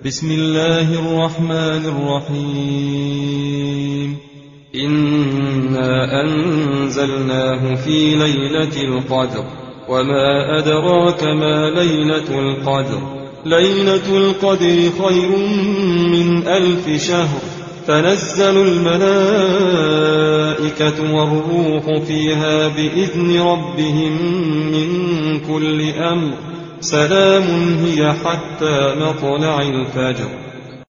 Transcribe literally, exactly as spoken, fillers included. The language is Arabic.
بسم الله الرحمن الرحيم إنا أنزلناه في ليلة القدر وما أدراك ما ليلة القدر ليلة القدر خير من ألف شهر تنزل الملائكة والروح فيها بإذن ربهم من كل أمر سلام هي حتى مطلع الفجر.